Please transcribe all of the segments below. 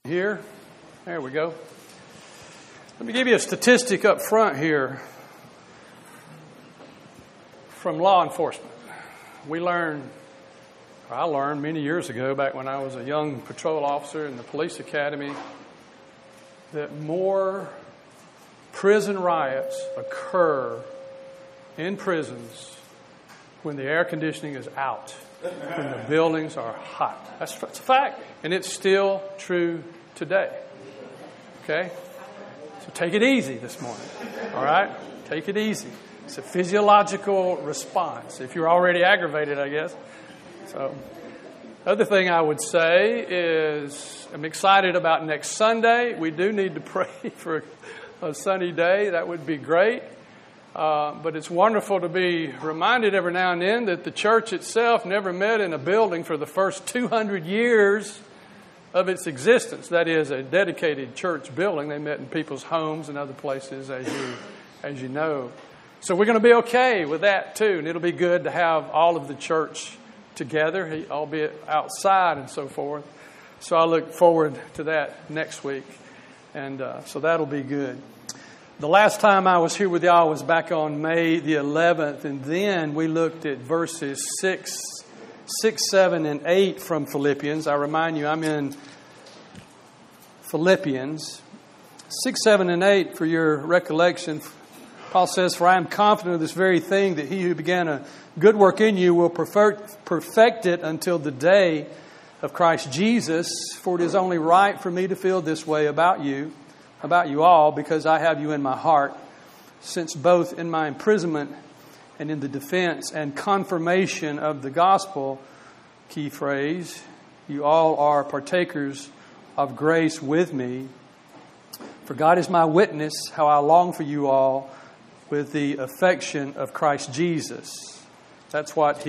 Here, there we go. Let me give you a statistic up front here from law enforcement. I learned many years ago, back when I was a young patrol officer in the police academy, that more prison riots occur in prisons when the air conditioning is out, when the buildings are hot. That's a fact, and it's still true today. Okay? So take it easy this morning. All right? Take it easy. It's a physiological response. If you're already aggravated, I guess. So, other thing I would say is I'm excited about next Sunday. We do need to pray for a sunny day. That would be great. But it's wonderful to be reminded every now and then that the church itself never met in a building for the first 200 years of its existence. That is, a dedicated church building. They met in people's homes and other places, as you know. So we're going to be okay with that too, and it'll be good to have all of the church together, albeit outside and so forth. So I look forward to that next week, and so that'll be good. The last time I was here with y'all was back on May the 11th, and then we looked at verses 6, 7, and 8 from Philippians. I remind you, I'm in Philippians 6, 7, and 8 for your recollection. Paul says, "For I am confident of this very thing, that he who began a good work in you will perfect it until the day of Christ Jesus. For it is only right for me to feel this way about you all, because I have you in my heart, since both in my imprisonment and in the defense and confirmation of the gospel," key phrase, "you all are partakers of grace with me. For God is my witness, how I long for you all with the affection of Christ Jesus." That's what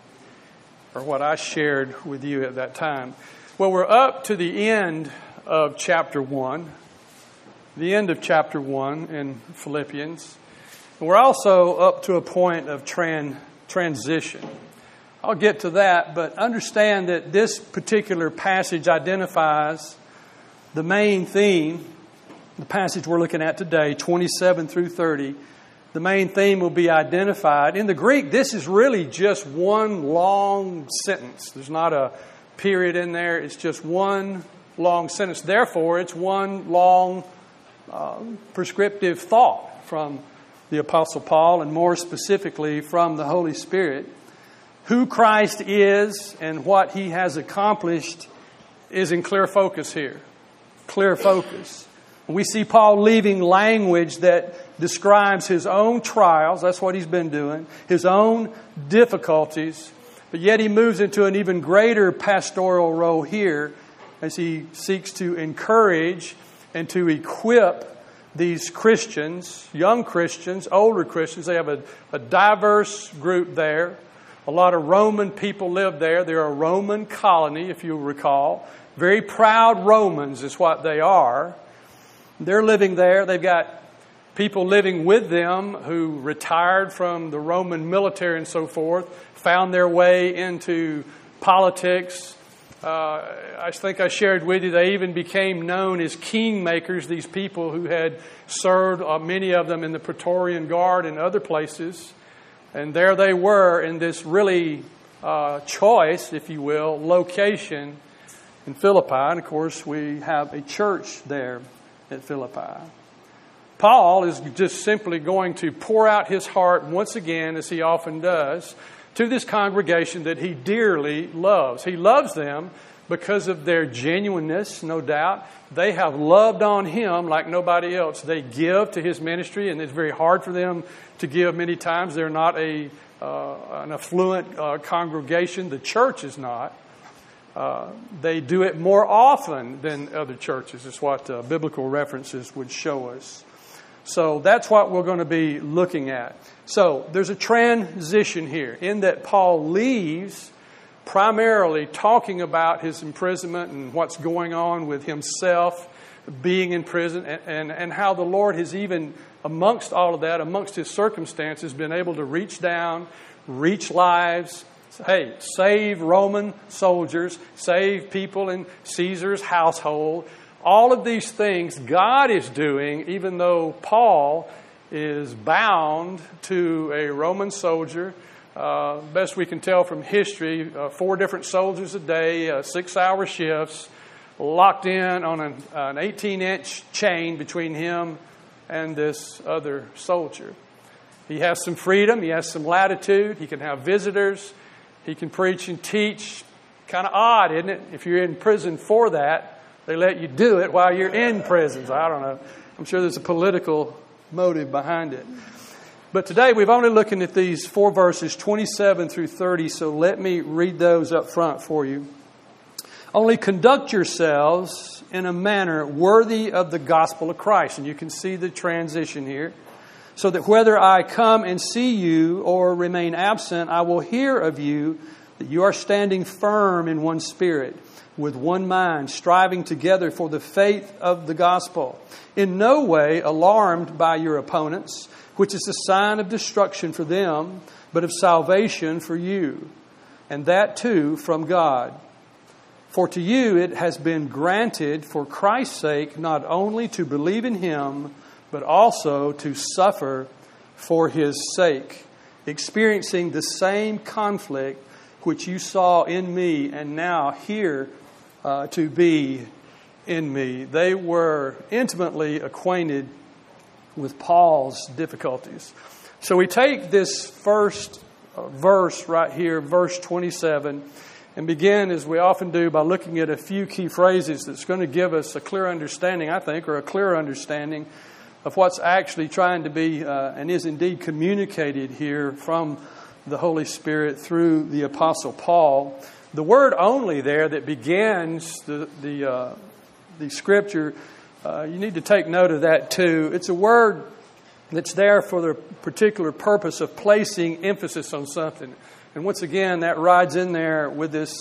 I shared with you at that time. Well, we're up to the end of chapter 1. The end of chapter 1 in Philippians. And we're also up to a point of transition. I'll get to that, but understand that this particular passage identifies the main theme. The passage we're looking at today, 27 through 30, the main theme will be identified. In the Greek, this is really just one long sentence. There's not a period in there. It's just one long sentence. Therefore, it's one long prescriptive thought from the Apostle Paul, and more specifically from the Holy Spirit. Who Christ is and what He has accomplished is in clear focus here. Clear focus. We see Paul leaving language that describes his own trials. That's what he's been doing. His own difficulties. But yet he moves into an even greater pastoral role here as he seeks to encourage and to equip these Christians, young Christians, older Christians. They have a diverse group there. A lot of Roman people live there. They're a Roman colony, if you'll recall. Very proud Romans is what they are. They're living there. They've got people living with them who retired from the Roman military and so forth, found their way into politics. I think I shared with you, they even became known as kingmakers, these people who had served, many of them in the Praetorian Guard and other places. And there they were in this really choice, if you will, location in Philippi. And of course, we have a church there at Philippi. Paul is just simply going to pour out his heart once again, as he often does, to this congregation that he dearly loves. He loves them because of their genuineness, no doubt. They have loved on him like nobody else. They give to his ministry, and it's very hard for them to give many times. They're not an affluent congregation. The church is not. They do it more often than other churches, is what biblical references would show us. So that's what we're going to be looking at. So there's a transition here in that Paul leaves primarily talking about his imprisonment and what's going on with himself being in prison, and how the Lord has even, amongst all of that, amongst his circumstances, been able to reach down, reach lives, Hey, save Roman soldiers, save people in Caesar's household. All of these things God is doing, even though Paul is bound to a Roman soldier. Best we can tell from history, 4 different soldiers a day, 6-hour shifts, locked in on an 18-inch chain between him and this other soldier. He has some freedom. He has some latitude. He can have visitors. He can preach and teach. Kind of odd, isn't it? If you're in prison for that, they let you do it while you're in prisons. I don't know. I'm sure there's a political motive behind it. But today we've only looking at these 4 verses, 27 through 30, so let me read those up front for you. Only conduct yourselves in a manner worthy of the gospel of Christ. And you can see the transition here. So that whether I come and see you or remain absent, I will hear of you that you are standing firm in one spirit, with one mind, striving together for the faith of the gospel. In no way alarmed by your opponents, which is a sign of destruction for them, but of salvation for you, and that too from God. For to you it has been granted for Christ's sake not only to believe in Him, but also to suffer for His sake, experiencing the same conflict which you saw in me and now hear to be in me. They were intimately acquainted with Paul's difficulties. So we take this first verse right here, verse 27, and begin, as we often do, by looking at a few key phrases that's going to give us a clear understanding, I think, or a clearer understanding of what's actually trying to be and is indeed communicated here from the Holy Spirit through the Apostle Paul. The word only there that begins the Scripture, you need to take note of that too. It's a word that's there for the particular purpose of placing emphasis on something. And once again, that rides in there with this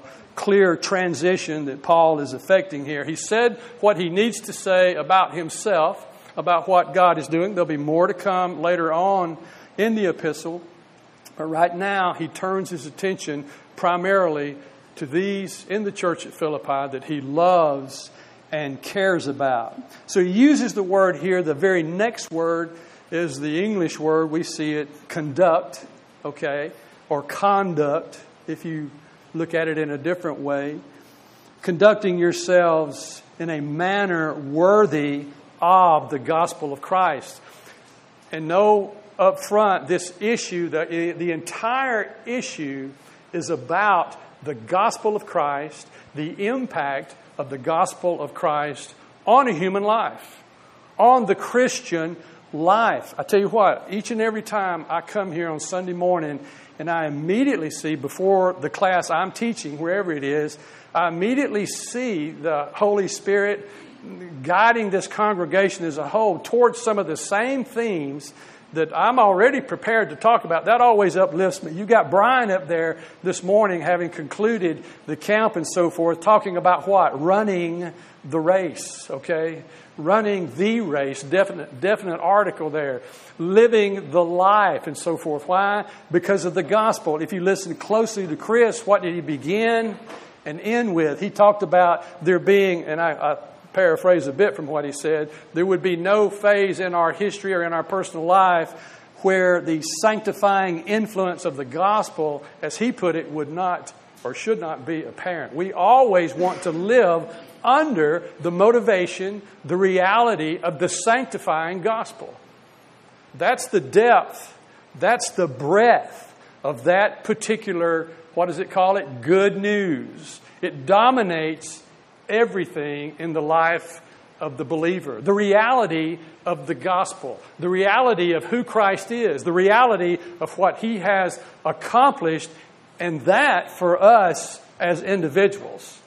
clear transition that Paul is effecting here. He said what he needs to say about himself, about what God is doing. There'll be more to come later on in the epistle. But right now, he turns his attention primarily to these in the church at Philippi that he loves and cares about. So he uses the word here. The very next word is the English word. We see it, conduct, okay, or conduct, if you look at it in a different way. Conducting yourselves in a manner worthy of the gospel of Christ. And know up front, this issue, the entire issue is about the gospel of Christ, the impact of the gospel of Christ on a human life, on the Christian life. I tell you what, each and every time I come here on Sunday morning and I immediately see, before the class I'm teaching, wherever it is, I immediately see the Holy Spirit guiding this congregation as a whole towards some of the same themes that I'm already prepared to talk about. That always uplifts me. You got Brian up there this morning, having concluded the camp and so forth, talking about what? Running the race, okay? Running the race, definite article there. Living the life and so forth. Why? Because of the gospel. If you listen closely to Chris, what did he begin and end with? He talked about there being, and I paraphrase a bit from what he said, there would be no phase in our history or in our personal life where the sanctifying influence of the gospel, as he put it, would not or should not be apparent. We always want to live under the motivation, the reality of the sanctifying gospel. That's the depth, that's the breadth of that particular, what does it call it? Good news. It dominates everything in the life of the believer. The reality of the gospel. The reality of who Christ is. The reality of what He has accomplished. And that for us as individuals.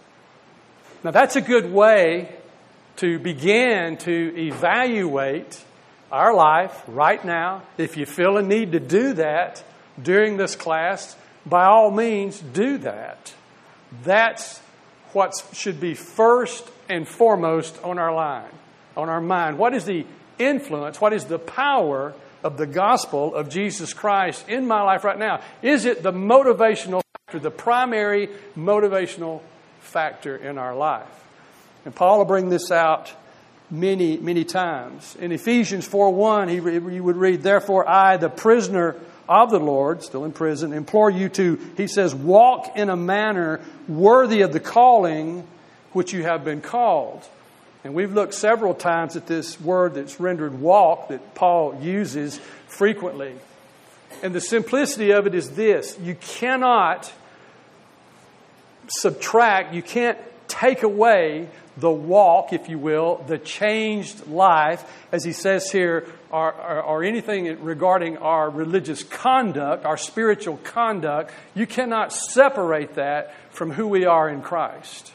Now that's a good way to begin to evaluate our life right now. If you feel a need to do that during this class, by all means do that. That's what should be first and foremost on our mind. What is the influence? What is the power of the gospel of Jesus Christ in my life right now? Is it the motivational factor, the primary motivational factor in our life? And Paul will bring this out many, many times. In Ephesians 4:1, you would read, "Therefore I, the prisoner of the Lord," still in prison, "implore you to," he says, "walk in a manner worthy of the calling which you have been called." And we've looked several times at this word that's rendered walk that Paul uses frequently. And the simplicity of it is this: you cannot subtract, you can't take away the walk, if you will, the changed life, as he says here, or anything regarding our religious conduct, our spiritual conduct. You cannot separate that from who we are in Christ.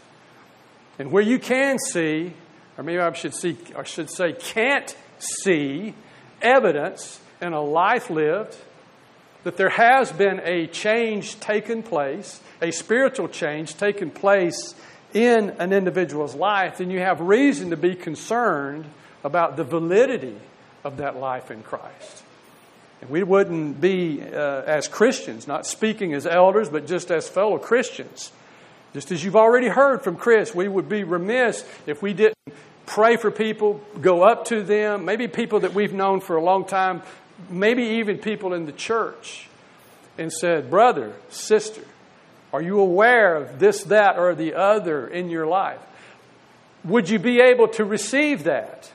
And where you can see, or maybe I should say can't see evidence in a life lived that there has been a change taken place, a spiritual change taken place in an individual's life, then you have reason to be concerned about the validity of that life in Christ. And we wouldn't be, as Christians, not speaking as elders, but just as fellow Christians, just as you've already heard from Chris, we would be remiss if we didn't pray for people, go up to them, maybe people that we've known for a long time, maybe even people in the church, and said, "Brother, sister, are you aware of this, that, or the other in your life? Would you be able to receive that?"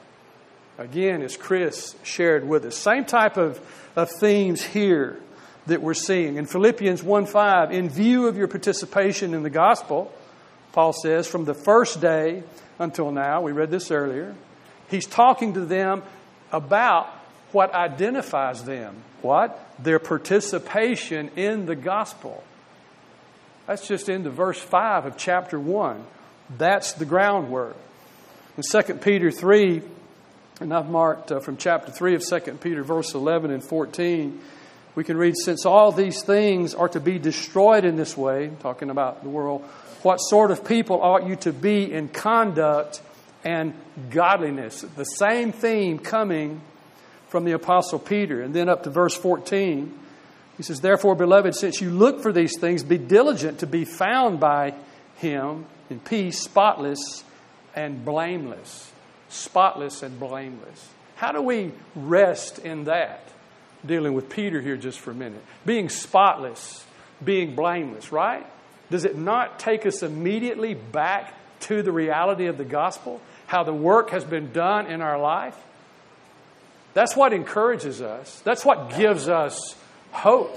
Again, as Chris shared with us, same type of themes here that we're seeing. In Philippians 1:5, "In view of your participation in the gospel," Paul says, "from the first day until now," we read this earlier, he's talking to them about what identifies them. What? Their participation in the gospel. That's just into verse 5 of chapter 1. That's the groundwork. In 2 Peter 3, and I've marked from chapter 3 of 2 Peter, verse 11 and 14, we can read, "Since all these things are to be destroyed in this way," talking about the world, "what sort of people ought you to be in conduct and godliness?" The same theme coming from the Apostle Peter. And then up to verse 14, he says, "Therefore, beloved, since you look for these things, be diligent to be found by Him in peace, spotless and blameless." Spotless and blameless. How do we rest in that? Dealing with Peter here just for a minute. Being spotless, being blameless, right? Does it not take us immediately back to the reality of the gospel? How the work has been done in our life? That's what encourages us. That's what gives us hope.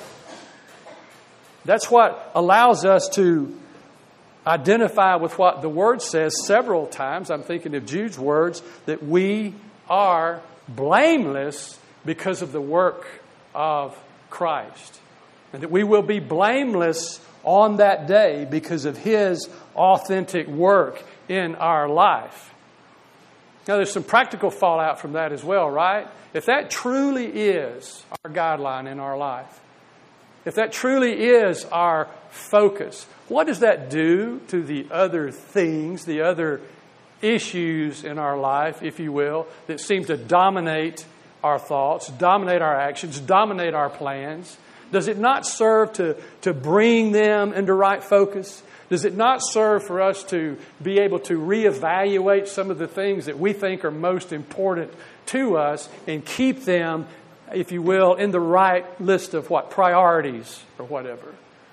That's what allows us to identify with what the Word says several times. I'm thinking of Jude's words, that we are blameless because of the work of Christ. And that we will be blameless on that day because of His authentic work in our life. Now, there's some practical fallout from that as well, right? If that truly is our guideline in our life, if that truly is our focus, what does that do to the other things, the other issues in our life, if you will, that seem to dominate our thoughts, dominate our actions, dominate our plans? Does it not serve to bring them into right focus? Does it not serve for us to be able to reevaluate some of the things that we think are most important to us and keep them, if you will, in the right list of what? Priorities or whatever.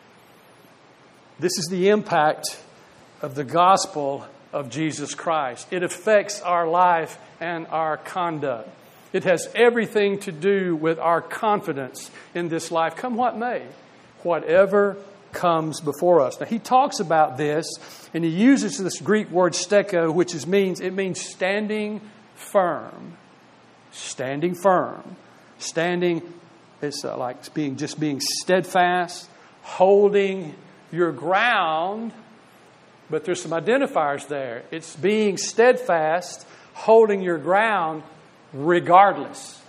This is the impact of the gospel of Jesus Christ. It affects our life and our conduct. It has everything to do with our confidence in this life, come what may, whatever comes before us. Now, he talks about this, and he uses this Greek word steko, which means standing firm. Standing firm. Standing is like being steadfast, holding your ground, but there's some identifiers there. It's being steadfast, holding your ground regardless.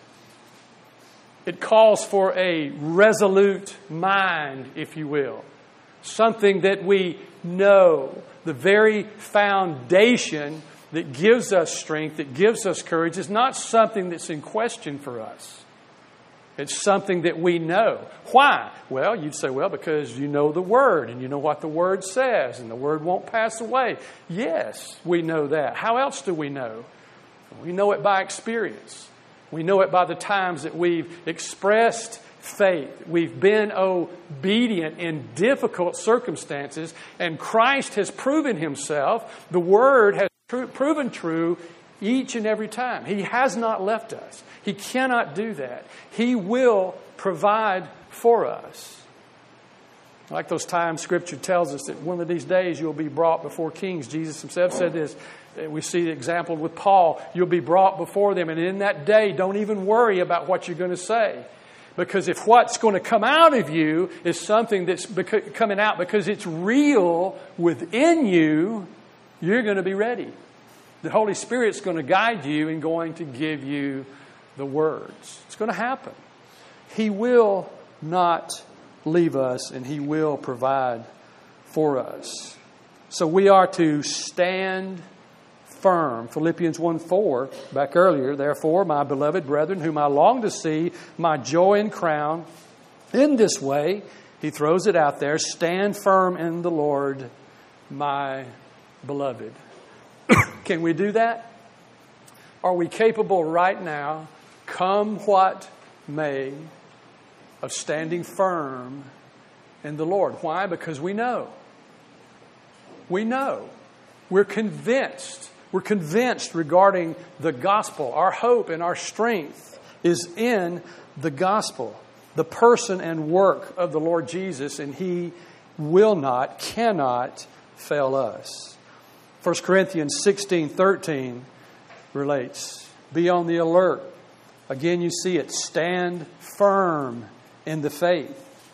It calls for a resolute mind, if you will. Something that we know, the very foundation that gives us strength, that gives us courage, is not something that's in question for us. It's something that we know. Why? Well, you'd say, well, because you know the Word and you know what the Word says and the Word won't pass away. Yes, we know that. How else do we know? We know it by experience. We know it by the times that we've expressed faith. We've been obedient in difficult circumstances, and Christ has proven Himself. The Word has proven true each and every time. He has not left us. He cannot do that. He will provide for us. Like those times Scripture tells us that one of these days you'll be brought before kings. Jesus Himself said this. We see the example with Paul. You'll be brought before them, and in that day, don't even worry about what you're going to say. Because if what's going to come out of you is something that's coming out because it's real within you, you're going to be ready. The Holy Spirit's going to guide you and going to give you the words. It's going to happen. He will not leave us, and He will provide for us. So we are to stand firm. Philippians 1:4, back earlier, therefore, my beloved brethren, whom I long to see, my joy and crown, in this way, he throws it out there, stand firm in the Lord, my beloved. Can we do that? Are we capable right now, come what may, of standing firm in the Lord? Why? Because we know. We know. We're convinced. We're convinced regarding the gospel. Our hope and our strength is in the gospel, the person and work of the Lord Jesus, and He will not, cannot fail us. 1 Corinthians 16:13 relates, be on the alert. Again, you see it, stand firm in the faith.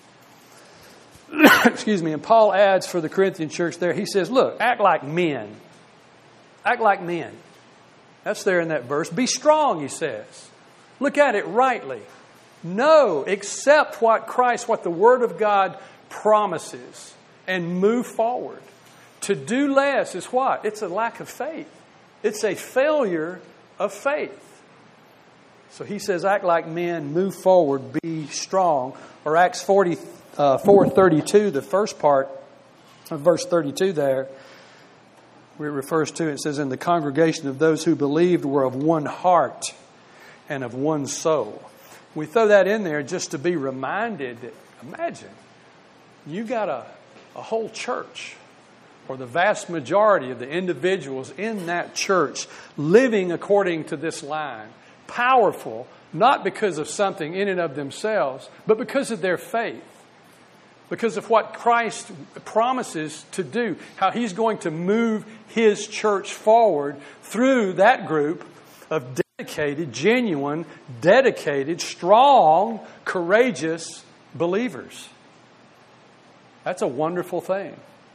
Excuse me. And Paul adds for the Corinthian church there, he says, look, act like men. Act like men. That's there in that verse. Be strong, he says. Look at it rightly. Know, accept what the Word of God promises, and move forward. To do less is what? It's a lack of faith. It's a failure of faith. So he says, act like men, move forward, be strong. Or Acts 4:32, the first part of verse 32 there, where it refers to, it says, in the congregation of those who believed were of one heart and of one soul. We throw that in there just to be reminded that, imagine, you got a whole church, or the vast majority of the individuals in that church living according to this line. Powerful, not because of something in and of themselves, but because of their faith. Because of what Christ promises to do, how He's going to move His church forward through that group of dedicated, genuine, dedicated, strong, courageous believers. That's a wonderful thing.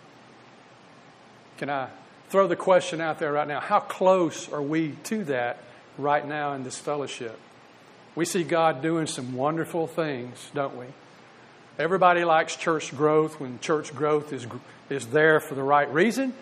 Can I throw the question out there right now? How close are we to that right now in this fellowship? We see God doing some wonderful things, don't we? Everybody likes church growth when church growth is there for the right reason.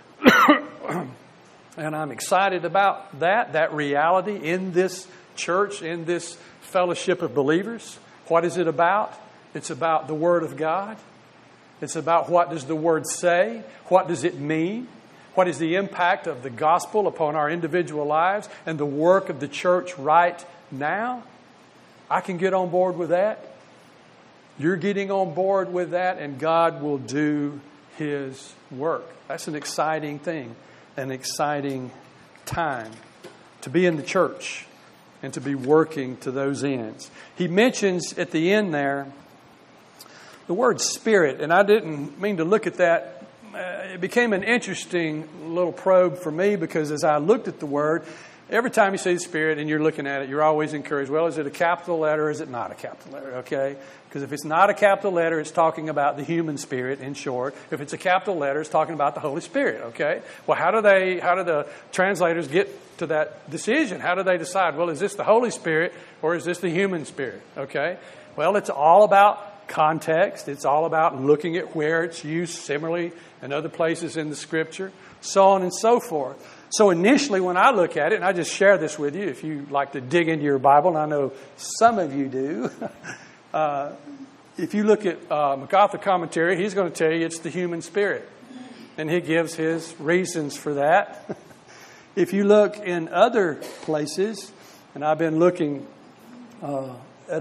And I'm excited about that reality in this church, in this fellowship of believers. What is it about? It's about the Word of God. It's about what does the Word say? What does it mean? What is the impact of the gospel upon our individual lives and the work of the church right now? I can get on board with that. You're getting on board with that, and God will do His work. That's an exciting thing, an exciting time to be in the church and to be working to those ends. He mentions at the end there the word Spirit, and I didn't mean to look at that. It became an interesting little probe for me because as I looked at the word, every time you say Spirit and you're looking at it, you're always encouraged, well, is it a capital letter or is it not a capital letter, okay? Because if it's not a capital letter, it's talking about the human spirit, in short. If it's a capital letter, it's talking about the Holy Spirit, okay? Well, how do the translators get to that decision? How do they decide, well, is this the Holy Spirit or is this the human spirit, okay? Well, it's all about context. It's all about looking at where it's used similarly in other places in the Scripture, so on and so forth. So initially when I look at it, and I just share this with you if you like to dig into your Bible, and I know some of you do. If you look at MacArthur commentary, he's going to tell you it's the human spirit. And he gives his reasons for that. If you look in other places, and I've been looking at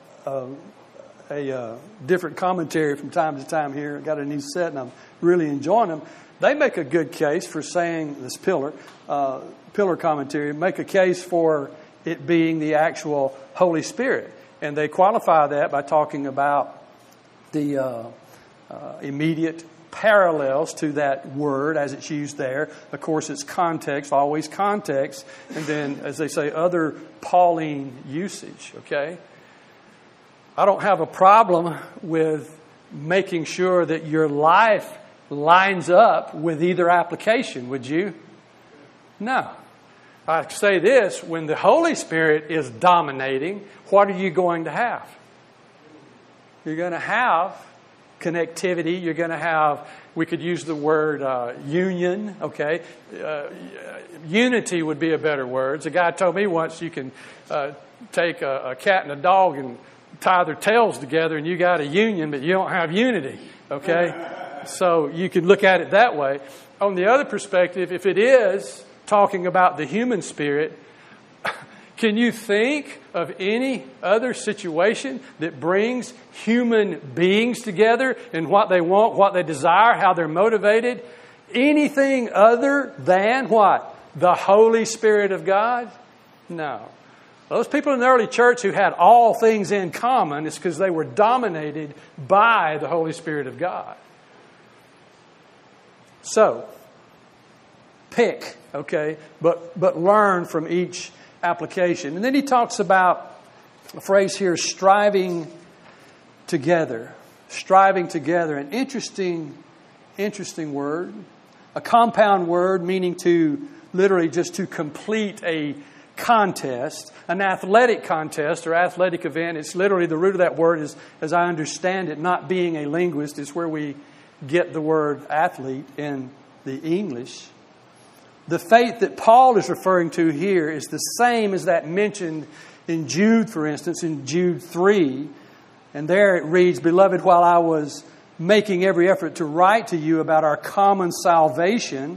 a different commentary from time to time here. I got a new set and I'm really enjoying them. They make a good case for saying this pillar commentary, make a case for it being the actual Holy Spirit. And they qualify that by talking about the immediate parallels to that word as it's used there. Of course, it's context, always context. And then, as they say, other Pauline usage, okay? I don't have a problem with making sure that your life lines up with either application, would you? No. I say this, when the Holy Spirit is dominating, what are you going to have? You're going to have connectivity. You're going to have, we could use the word union, okay? Unity would be a better word. A guy told me once you can take a cat and a dog and tie their tails together and you got a union, but you don't have unity, okay? So you can look at it that way. On the other perspective, if it is talking about the human spirit, can you think of any other situation that brings human beings together in what they want, what they desire, how they're motivated? Anything other than what? The Holy Spirit of God? No. Those people in the early church who had all things in common is because they were dominated by the Holy Spirit of God. So, pick, okay, but learn from each application. And then he talks about a phrase here, striving together. Striving together. An interesting word. A compound word meaning to literally just to complete a contest. An athletic contest or athletic event. It's literally, the root of that word is, as I understand it, not being a linguist, is where we get the word athlete in the English. The faith that Paul is referring to here is the same as that mentioned in Jude, for instance, in Jude 3. And there it reads, "Beloved, while I was making every effort to write to you about our common salvation,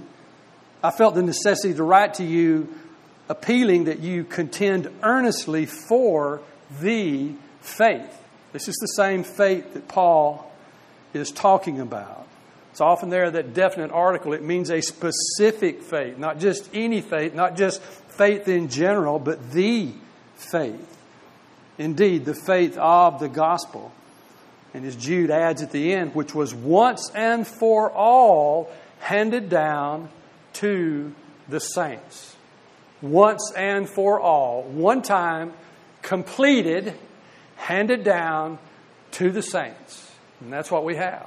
I felt the necessity to write to you, appealing that you contend earnestly for the faith." This is the same faith that Paul is talking about. It's often there, that definite article. It means a specific faith, not just any faith, not just faith in general, but the faith. Indeed, the faith of the gospel. And as Jude adds at the end, which was once and for all handed down to the saints. Once and for all. One time, completed, handed down to the saints. And that's what we have.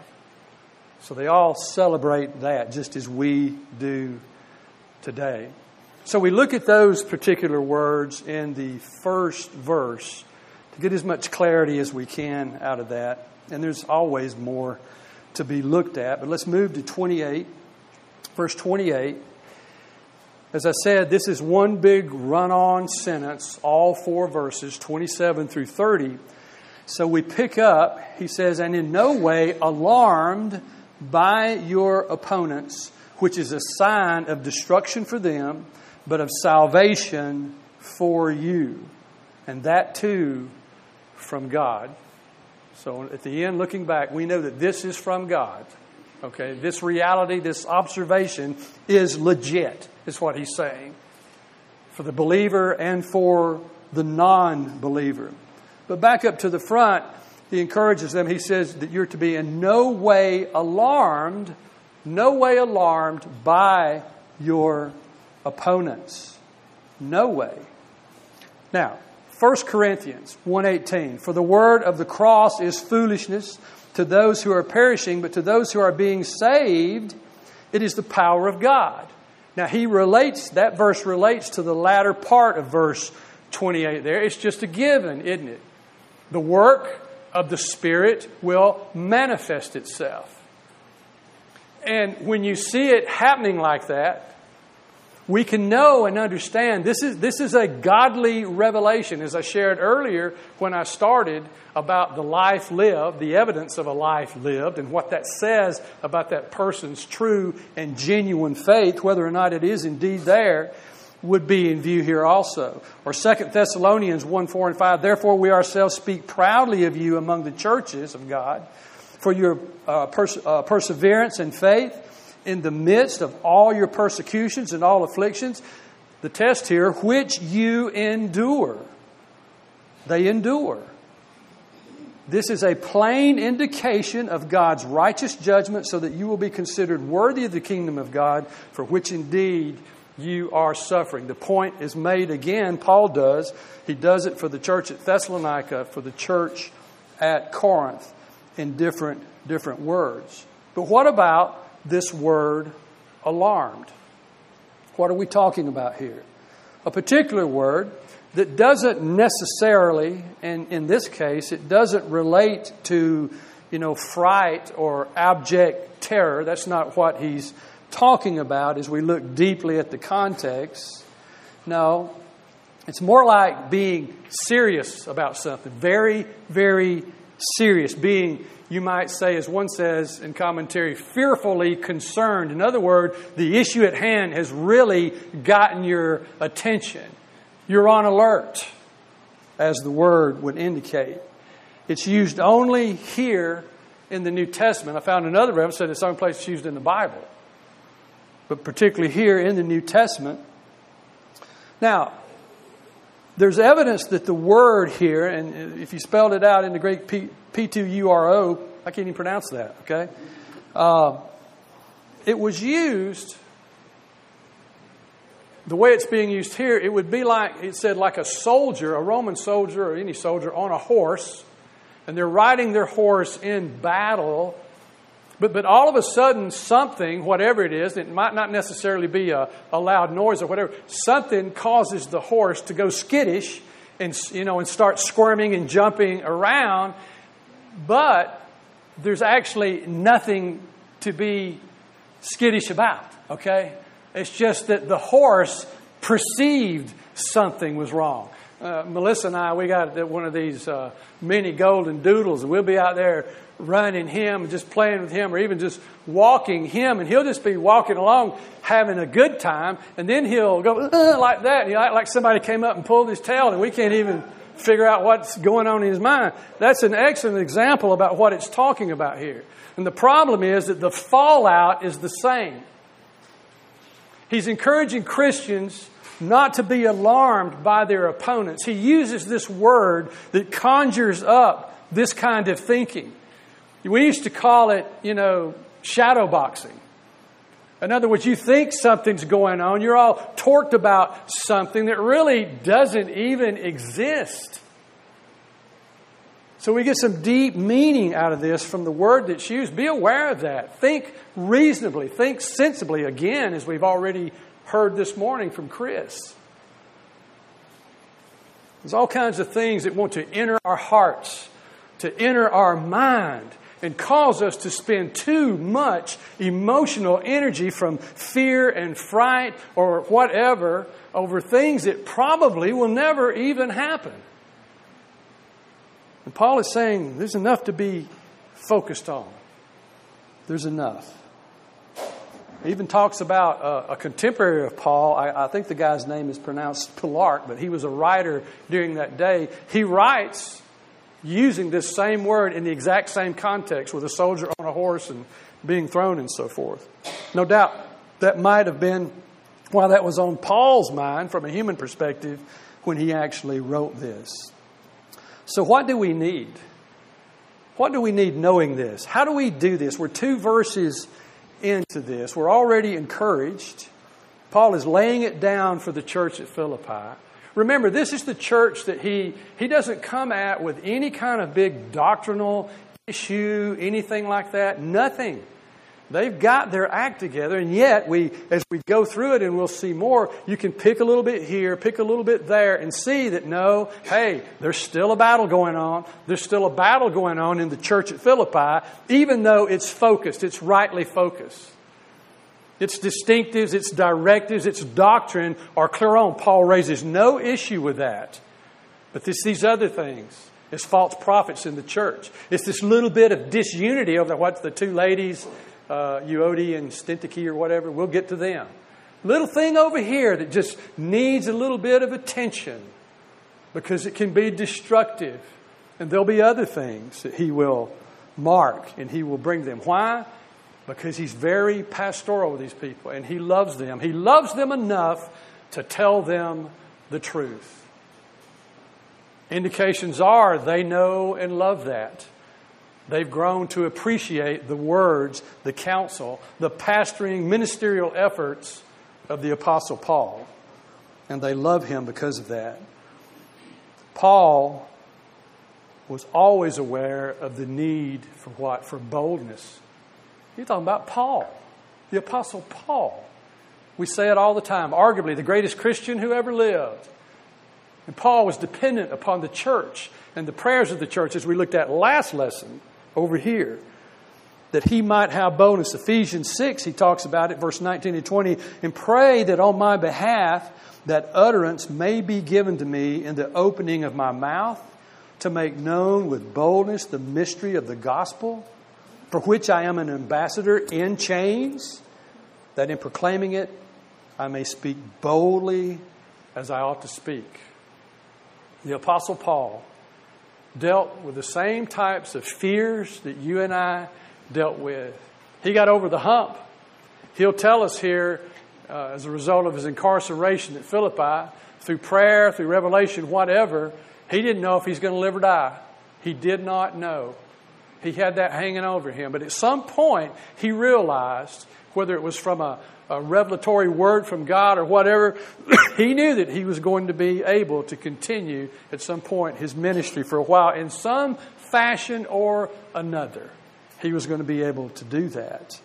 So they all celebrate that just as we do today. So we look at those particular words in the first verse to get as much clarity as we can out of that. And there's always more to be looked at. But let's move to 28. Verse 28. As I said, this is one big run-on sentence, all 4 verses, 27 through 30. So we pick up, he says, "And in no way alarmed by your opponents, which is a sign of destruction for them, but of salvation for you. And that too from God." So at the end, looking back, we know that this is from God. Okay, this reality, this observation is legit, is what he's saying. For the believer and for the non-believer. But back up to the front, he encourages them. He says that you're to be in no way alarmed by your opponents. No way. Now, 1 Corinthians 1:18, "For the word of the cross is foolishness to those who are perishing, but to those who are being saved, it is the power of God." Now, that verse relates to the latter part of verse 28 there. It's just a given, isn't it? The work of the Spirit will manifest itself. And when you see it happening like that, we can know and understand this is a godly revelation, as I shared earlier when I started about the life lived, the evidence of a life lived, and what that says about that person's true and genuine faith, whether or not it is indeed there, would be in view here also. Or 2 Thessalonians 1, 4 and 5, therefore we ourselves speak proudly of you among the churches of God for your perseverance and faith in the midst of all your persecutions and all afflictions. The test here, which you endure. They endure. This is a plain indication of God's righteous judgment so that you will be considered worthy of the kingdom of God, for which indeed you are suffering. The point is made again, Paul does. He does it for the church at Thessalonica, for the church at Corinth, in different words. But what about this word, alarmed? What are we talking about here? A particular word that doesn't necessarily, and in this case, it doesn't relate to, fright or abject terror. That's not what he's talking about as we look deeply at the context. No, it's more like being serious about something. Very, very serious. Being, you might say, as one says in commentary, fearfully concerned. In other words, the issue at hand has really gotten your attention. You're on alert, as the word would indicate. It's used only here in the New Testament. I found another reference that it's the only place it's used in the Bible, but particularly here in the New Testament. Now, there's evidence that the word here, and if you spelled it out in the Greek P2URO, I can't even pronounce that, okay? It was used, the way it's being used here, it would be like, it said like a soldier, a Roman soldier or any soldier on a horse, and they're riding their horse in battle. But all of a sudden, something, whatever it is, it might not necessarily be a loud noise or whatever, something causes the horse to go skittish and start squirming and jumping around. But there's actually nothing to be skittish about, okay? It's just that the horse perceived something was wrong. Melissa and I, we got one of these mini golden doodles, and we'll be out there running him, just playing with him, or even just walking him, and he'll just be walking along having a good time, and then he'll go like that, and like somebody came up and pulled his tail, and we can't even figure out what's going on in his mind. That's an excellent example about what it's talking about here. And the problem is that the fallout is the same. He's encouraging Christians not to be alarmed by their opponents. He uses this word that conjures up this kind of thinking. We used to call it, shadow boxing. In other words, you think something's going on. You're all torqued about something that really doesn't even exist. So we get some deep meaning out of this from the word that's used. Be aware of that. Think reasonably. Think sensibly, again, as we've already heard this morning from Chris. There's all kinds of things that want to enter our hearts, to enter our mind, and cause us to spend too much emotional energy from fear and fright or whatever over things that probably will never even happen. And Paul is saying there's enough to be focused on. There's enough. He even talks about a contemporary of Paul. I think the guy's name is pronounced Pilarch, but he was a writer during that day. He writes using this same word in the exact same context with a soldier on a horse and being thrown and so forth. No doubt that might have been why that was on Paul's mind from a human perspective when he actually wrote this. So what do we need? What do we need knowing this? How do we do this? We're 2 verses into this. We're already encouraged. Paul is laying it down for the church at Philippi. Remember, this is the church that he doesn't come at with any kind of big doctrinal issue, anything like that. Nothing. They've got their act together, and yet as we go through it and we'll see more, you can pick a little bit here, pick a little bit there, and see that no, hey, there's still a battle going on. There's still a battle going on in the church at Philippi, even though it's focused, it's rightly focused. its distinctives, its directives, its doctrine are clear on. Paul raises no issue with that. But it's these other things. It's false prophets in the church. It's this little bit of disunity over what the two ladies, Euodia and Syntyche or whatever. We'll get to them. Little thing over here that just needs a little bit of attention because it can be destructive. And there'll be other things that he will mark and he will bring them. Why? Because he's very pastoral with these people and he loves them. He loves them enough to tell them the truth. Indications are they know and love that. They've grown to appreciate the words, the counsel, the pastoring ministerial efforts of the Apostle Paul. And they love him because of that. Paul was always aware of the need for what? For boldness. You're talking about Paul, the Apostle Paul. We say it all the time. Arguably the greatest Christian who ever lived. And Paul was dependent upon the church and the prayers of the church, as we looked at last lesson over here, that he might have boldness. Ephesians 6, he talks about it, verse 19 and 20, and pray that on my behalf that utterance may be given to me in the opening of my mouth to make known with boldness the mystery of the gospel, for which I am an ambassador in chains, that in proclaiming it I may speak boldly as I ought to speak. The Apostle Paul dealt with the same types of fears that you and I dealt with. He got over the hump. He'll tell us here, as a result of his incarceration at Philippi, through prayer, through revelation, whatever, he didn't know if he's going to live or die. He did not know. He had that hanging over him. But at some point, he realized, whether it was from a revelatory word from God or whatever, he knew that he was going to be able to continue at some point his ministry for a while in some fashion or another. He was going to be able to do that.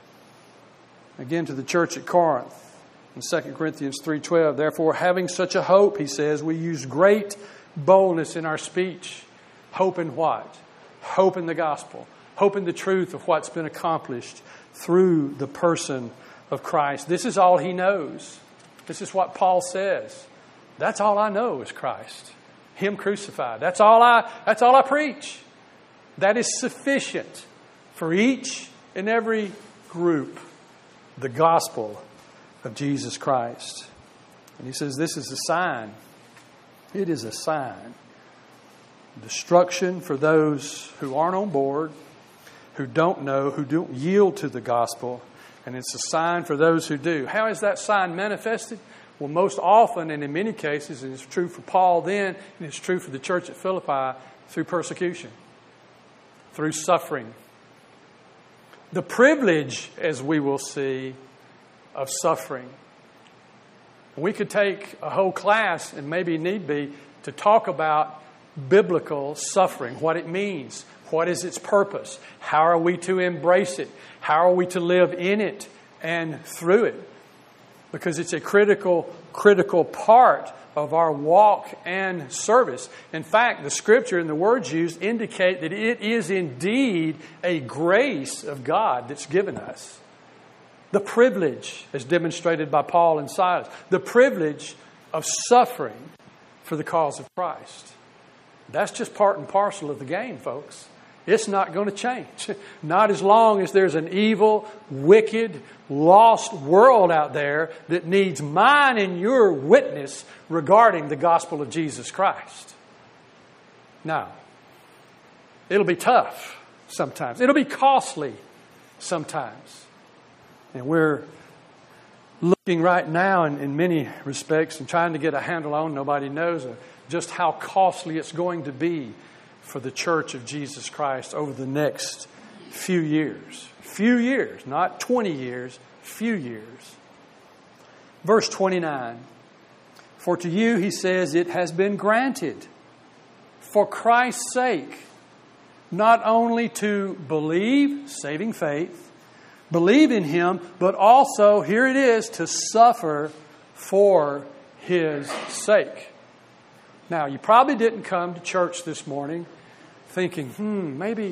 Again, to the church at Corinth, in 2 Corinthians 3:12, therefore, having such a hope, he says, we use great boldness in our speech. Hope in what? Hope in the gospel. Hope in the truth of what's been accomplished through the person of Christ. This is all he knows. This is what Paul says. That's all I know is Christ. Him crucified. That's all I preach. That is sufficient for each and every group. The gospel of Jesus Christ. And he says this is a sign. It is a sign. Destruction for those who aren't on board, who don't know, who don't yield to the gospel. And it's a sign for those who do. How is that sign manifested? Well, most often and in many cases, and it's true for Paul then, and it's true for the church at Philippi, through persecution, through suffering. The privilege, as we will see, of suffering. We could take a whole class, and maybe need be, to talk about biblical suffering, what it means, what is its purpose, how are we to embrace it, how are we to live in it and through it, because it's a critical part of our walk and service. In fact, the Scripture and the words used indicate that it is indeed a grace of God that's given us. The privilege, as demonstrated by Paul and Silas, the privilege of suffering for the cause of Christ. That's just part and parcel of the game, folks. It's not going to change. Not as long as there's an evil, wicked, lost world out there that needs mine and your witness regarding the gospel of Jesus Christ. Now, it'll be tough sometimes. It'll be costly sometimes. And we're looking right now in many respects and trying to get a handle on, nobody knows just how costly it's going to be for the church of Jesus Christ over the next few years. Few years, not 20 years, few years. Verse 29. For to you, he says, it has been granted for Christ's sake, not only to believe, saving faith, believe in Him, but also, here it is, to suffer for His sake. Now, you probably didn't come to church this morning thinking, maybe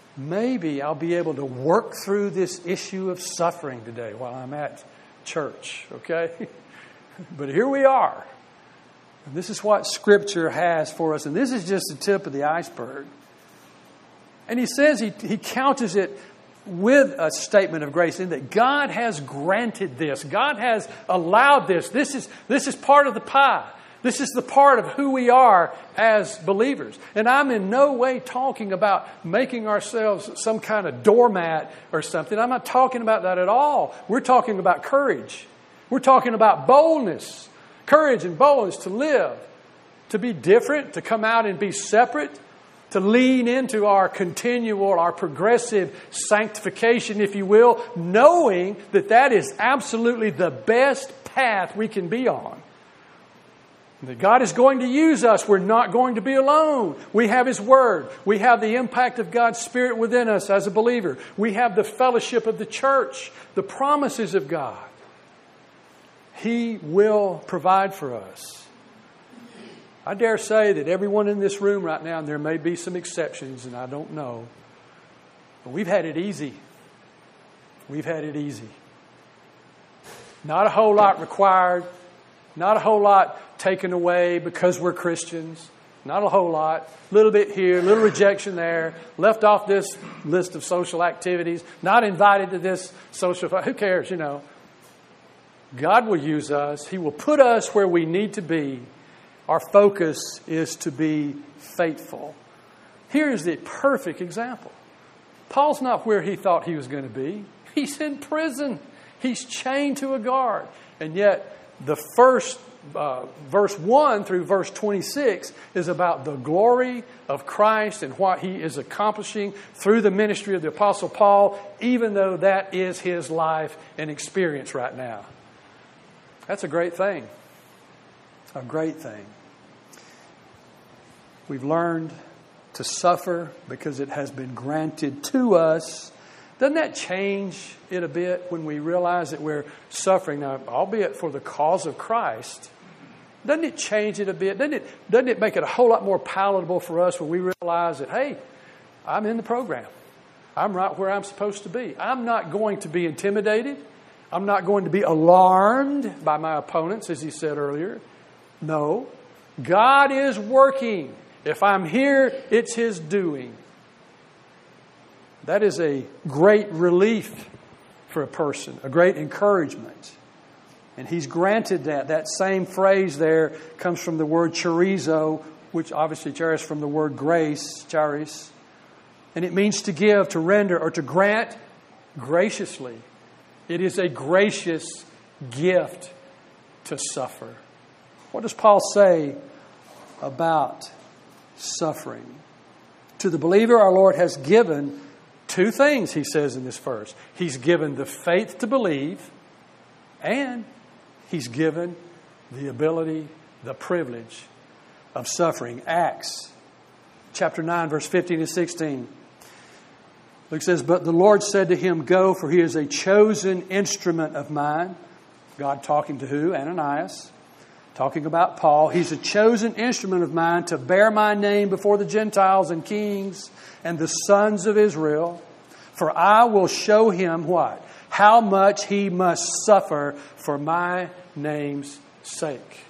maybe I'll be able to work through this issue of suffering today while I'm at church, okay? But here we are. And this is what Scripture has for us. And this is just the tip of the iceberg. And he says he counters it with a statement of grace in that God has granted this. God has allowed this. This is part of the pie. This is the part of who we are as believers. And I'm in no way talking about making ourselves some kind of doormat or something. I'm not talking about that at all. We're talking about courage. We're talking about boldness. Courage and boldness to live, to be different, to come out and be separate, to lean into our continual, our progressive sanctification, if you will, knowing that that is absolutely the best path we can be on. That God is going to use us. We're not going to be alone. We have His Word. We have the impact of God's Spirit within us as a believer. We have the fellowship of the church, the promises of God. He will provide for us. I dare say that everyone in this room right now, and there may be some exceptions, and I don't know, but we've had it easy. We've had it easy. Not a whole lot required. Not a whole lot taken away because we're Christians. Not a whole lot. A little bit here, a little rejection there. Left off this list of social activities. Not invited to this social... Who cares, you know? God will use us. He will put us where we need to be. Our focus is to be faithful. Here's the perfect example. Paul's not where he thought he was going to be. He's in prison. He's chained to a guard. And yet, the first verse 1 through verse 26 is about the glory of Christ and what He is accomplishing through the ministry of the Apostle Paul, even though that is his life and experience right now. That's a great thing. A great thing. We've learned to suffer because it has been granted to us. Doesn't that change it a bit when we realize that we're suffering, now, albeit for the cause of Christ? Doesn't it change it a bit? Doesn't it make it a whole lot more palatable for us when we realize that, hey, I'm in the program. I'm right where I'm supposed to be. I'm not going to be intimidated. I'm not going to be alarmed by my opponents, as he said earlier. No. God is working. If I'm here, it's His doing. That is a great relief for a person, a great encouragement. And He's granted that. That same phrase there comes from the word charizo, which obviously charis from the word grace, charis. And it means to give, to render, or to grant graciously. It is a gracious gift to suffer. What does Paul say about suffering? To the believer, our Lord has given two things, he says in this verse. He's given the faith to believe, and He's given the ability, the privilege of suffering. Acts chapter 9, verse 15 and 16. Luke says, "But the Lord said to him, Go, for he is a chosen instrument of mine." God talking to who? Ananias. Talking about Paul. "He's a chosen instrument of mine to bear my name before the Gentiles and kings and the sons of Israel. For I will show him" what? "How much he must suffer for my name's sake."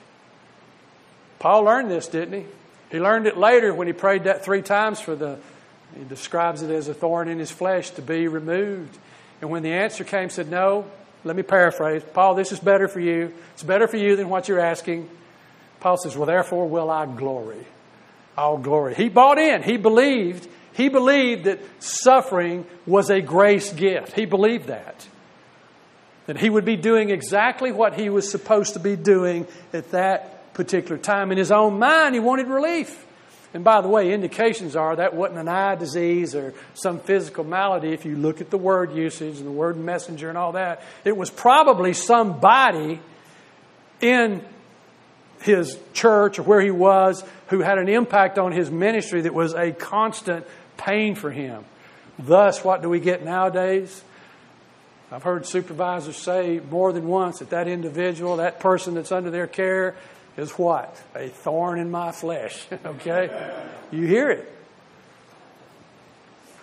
Paul learned this, didn't he? He learned it later when he prayed that 3 times for he describes it as a thorn in his flesh to be removed. And when the answer came, said, "No," let me paraphrase, "Paul, this is better for you. It's better for you than what you're asking." Paul says, "Well, therefore will I glory." I'll glory. He bought in. He believed that suffering was a grace gift. He believed that. That he would be doing exactly what he was supposed to be doing at that particular time. In his own mind, he wanted relief. And by the way, indications are that wasn't an eye disease or some physical malady. If you look at the word usage and the word messenger and all that, it was probably somebody in his church or where he was who had an impact on his ministry that was a constant pain for him. Thus, what do we get nowadays? I've heard supervisors say more than once that individual, that person that's under their care, is what? A thorn in my flesh. Okay? You hear it.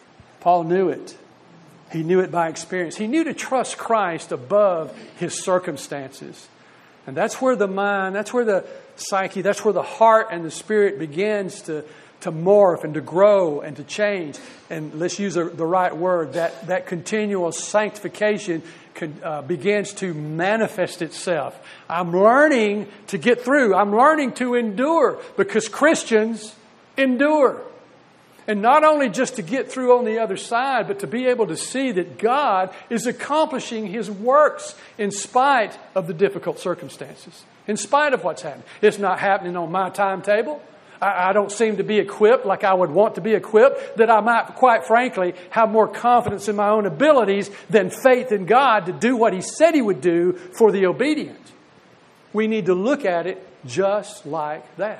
Paul knew it. He knew it by experience. He knew to trust Christ above his circumstances. And that's where the mind, that's where the psyche, that's where the heart and the spirit begins to morph and to grow and to change. And let's use the right word, that continual sanctification begins to manifest itself. I'm learning to get through. I'm learning to endure, because Christians endure. And not only just to get through on the other side, but to be able to see that God is accomplishing His works in spite of the difficult circumstances, in spite of what's happening. It's not happening on my timetable. I don't seem to be equipped like I would want to be equipped, that I might, quite frankly, have more confidence in my own abilities than faith in God to do what He said He would do for the obedient. We need to look at it just like that.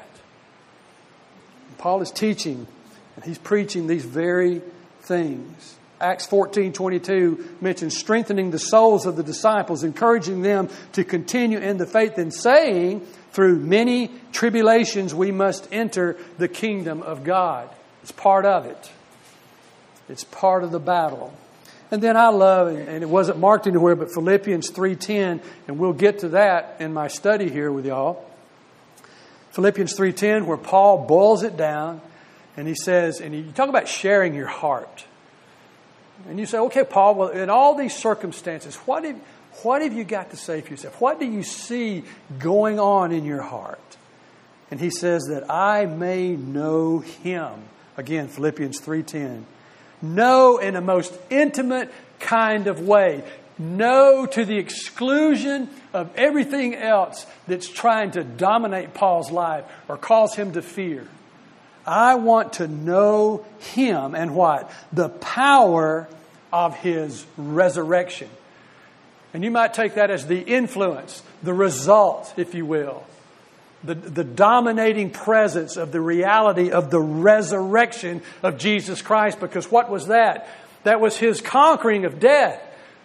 Paul is teaching, and he's preaching these very things. Acts 14:22 mentions strengthening the souls of the disciples, encouraging them to continue in the faith, and saying, through many tribulations we must enter the kingdom of God. It's part of it. It's part of the battle. And then I love, and it wasn't marked anywhere, but Philippians 3:10, and we'll get to that in my study here with y'all. Philippians 3:10, where Paul boils it down, and he says, and you talk about sharing your heart. And you say, okay, Paul, well, in all these circumstances, what have you got to say for yourself? What do you see going on in your heart? And he says that I may know Him. Again, Philippians 3:10. Know in a most intimate kind of way. Know to the exclusion of everything else that's trying to dominate Paul's life or cause him to fear. I want to know Him and what? The power of His resurrection. And you might take that as the influence, the result, if you will. The dominating presence of the reality of the resurrection of Jesus Christ. Because what was that? That was His conquering of death.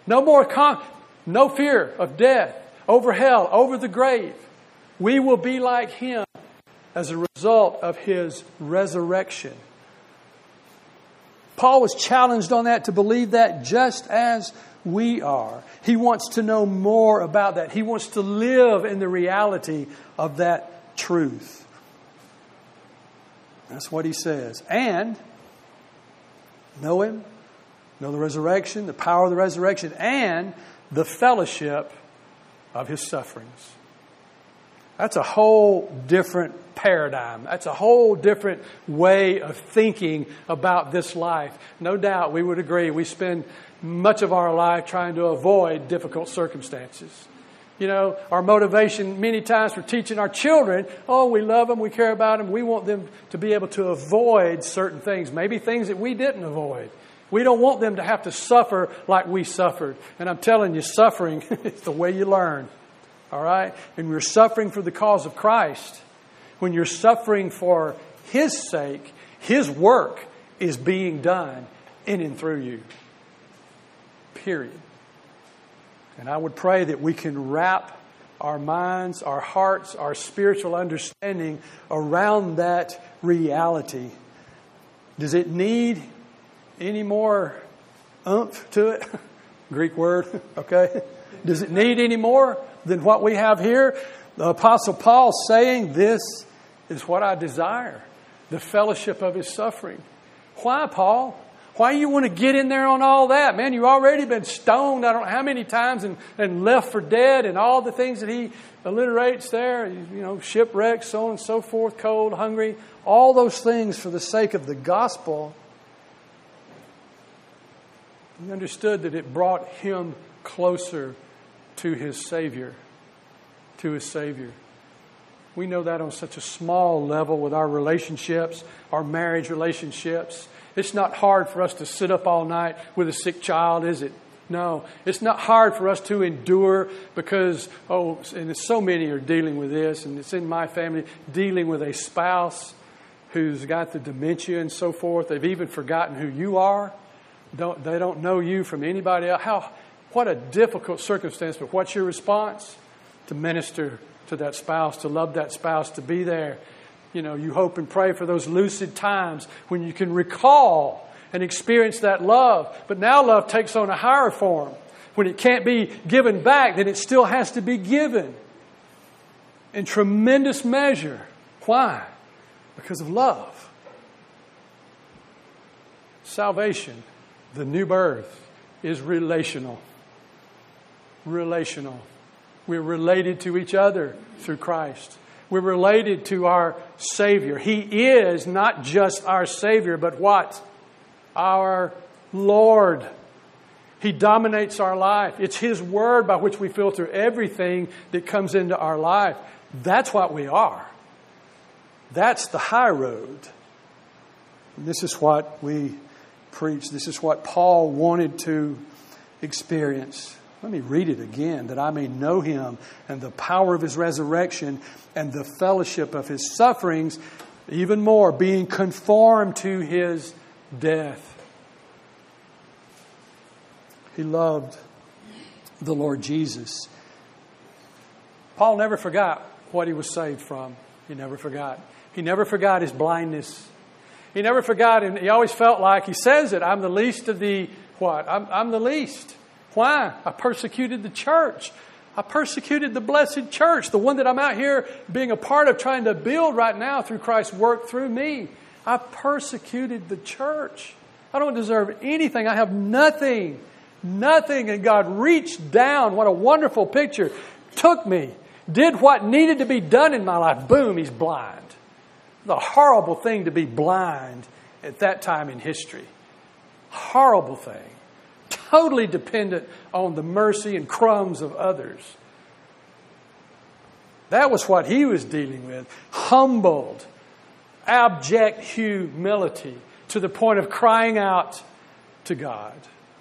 No fear of death, over hell, over the grave. We will be like Him as a result of His resurrection. Paul was challenged on that to believe that just as we are. He wants to know more about that. He wants to live in the reality of that truth. That's what he says. And know Him, know the resurrection, the power of the resurrection, and the fellowship of His sufferings. That's a whole different paradigm. That's a whole different way of thinking about this life. No doubt we would agree we spend much of our life trying to avoid difficult circumstances. You know, our motivation many times for teaching our children, we love them, we care about them, we want them to be able to avoid certain things, maybe things that we didn't avoid. We don't want them to have to suffer like we suffered. And I'm telling you, suffering is the way you learn. All right? And we're suffering for the cause of Christ. When you're suffering for His sake, His work is being done in and through you. Period. And I would pray that we can wrap our minds, our hearts, our spiritual understanding around that reality. Does it need any more oomph to it? Greek word, okay? Does it need any more than what we have here? The Apostle Paul saying, this is what I desire, the fellowship of His suffering. Why, Paul? Why do you want to get in there on all that? Man, you've already been stoned I don't know how many times and left for dead, and all the things that he alliterates there, shipwrecked, so on and so forth, cold, hungry, all those things for the sake of the gospel. He understood that it brought him closer to his Savior. We know that on such a small level with our relationships, our marriage relationships. It's not hard for us to sit up all night with a sick child, is it? No. It's not hard for us to endure because, and so many are dealing with this, and it's in my family, dealing with a spouse who's got the dementia and so forth. They've even forgotten who you are. They don't know you from anybody else. What a difficult circumstance, but what's your response? To minister to that spouse, to love that spouse, to be there. You hope and pray for those lucid times when you can recall and experience that love. But now love takes on a higher form. When it can't be given back, then it still has to be given in tremendous measure. Why? Because of love. Salvation, the new birth, is relational. Relational. We're related to each other through Christ. We're related to our Savior. He is not just our Savior, but what? Our Lord. He dominates our life. It's His Word by which we filter everything that comes into our life. That's what we are. That's the high road. And this is what we preach. This is what Paul wanted to experience. Let me read it again. That I may know Him and the power of His resurrection and the fellowship of His sufferings, even more, being conformed to His death. He loved the Lord Jesus. Paul never forgot what he was saved from. He never forgot. He never forgot his blindness. He never forgot, and he always felt like, he says it, I'm the least of the what? I'm the least. Why? I persecuted the church. I persecuted the blessed church, the one that I'm out here being a part of, trying to build right now through Christ's work through me. I persecuted the church. I don't deserve anything. I have nothing. Nothing. And God reached down. What a wonderful picture. Took me. Did what needed to be done in my life. Boom, He's blind. The horrible thing to be blind at that time in history. Horrible thing. Totally dependent on the mercy and crumbs of others. That was what he was dealing with. Humbled. Abject humility. To the point of crying out to God.